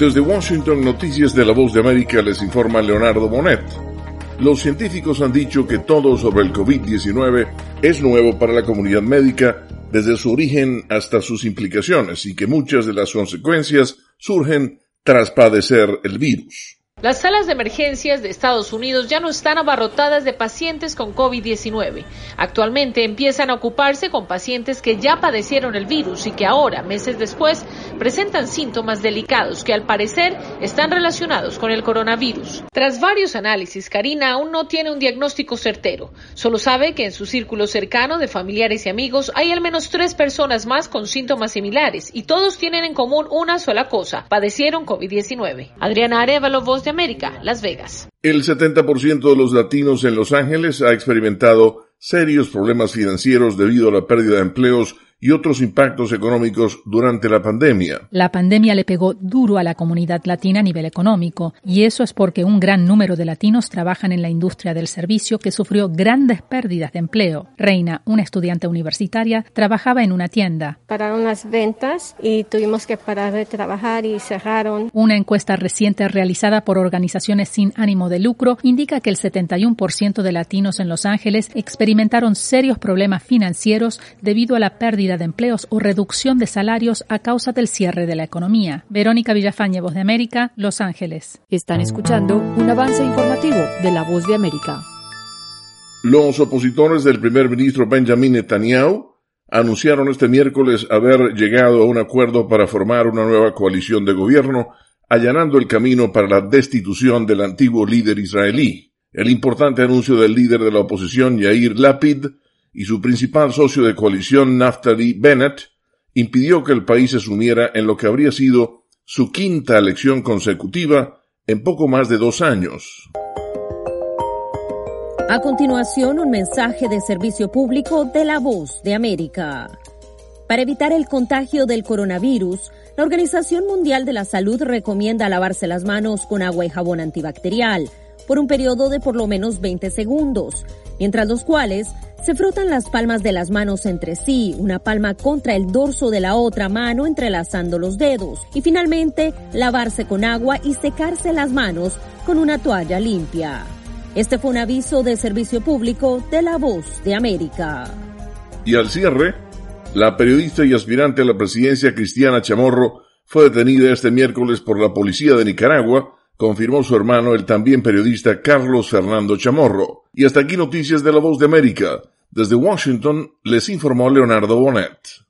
Desde Washington, Noticias de la Voz de América, les informa Leonardo Bonet. Los científicos han dicho que todo sobre el COVID-19 es nuevo para la comunidad médica, desde su origen hasta sus implicaciones, y que muchas de las consecuencias surgen tras padecer el virus. Las salas de emergencias de Estados Unidos ya no están abarrotadas de pacientes con COVID-19. Actualmente empiezan a ocuparse con pacientes que ya padecieron el virus y que ahora, meses después, presentan síntomas delicados que al parecer están relacionados con el coronavirus. Tras varios análisis, Karina aún no tiene un diagnóstico certero. Solo sabe que en su círculo cercano de familiares y amigos hay al menos 3 personas más con síntomas similares y todos tienen en común una sola cosa: padecieron COVID-19. Adriana Arévalo, Voz de América, Las Vegas. El 70% de los latinos en Los Ángeles ha experimentado serios problemas financieros debido a la pérdida de empleos y otros impactos económicos durante la pandemia. La pandemia le pegó duro a la comunidad latina a nivel económico, y eso es porque un gran número de latinos trabajan en la industria del servicio, que sufrió grandes pérdidas de empleo. Reina, una estudiante universitaria, trabajaba en una tienda. Pararon las ventas y tuvimos que parar de trabajar y cerraron. Una encuesta reciente realizada por organizaciones sin ánimo de lucro indica que el 71% de latinos en Los Ángeles experimentaron serios problemas financieros debido a la pérdida de empleos o reducción de salarios a causa del cierre de la economía. Verónica Villafañe, Voz de América, Los Ángeles. Están escuchando un avance informativo de la Voz de América. Los opositores del primer ministro Benjamin Netanyahu anunciaron este miércoles haber llegado a un acuerdo para formar una nueva coalición de gobierno, allanando el camino para la destitución del antiguo líder israelí. El importante anuncio del líder de la oposición, Yair Lapid, y su principal socio de coalición, Naftali Bennett, impidió que el país se sumiera en lo que habría sido su 5ª elección consecutiva en poco más de 2 años. A continuación, un mensaje de servicio público de la Voz de América. Para evitar el contagio del coronavirus, la Organización Mundial de la Salud recomienda lavarse las manos con agua y jabón antibacterial por un periodo de por lo menos 20 segundos, mientras los cuales se frotan las palmas de las manos entre sí, una palma contra el dorso de la otra mano entrelazando los dedos, y finalmente lavarse con agua y secarse las manos con una toalla limpia. Este fue un aviso de servicio público de la Voz de América. Y al cierre, la periodista y aspirante a la presidencia Cristiana Chamorro fue detenida este miércoles por la policía de Nicaragua, confirmó su hermano, el también periodista Carlos Fernando Chamorro. Y hasta aquí Noticias de la Voz de América. Desde Washington les informó Leonardo Bonet.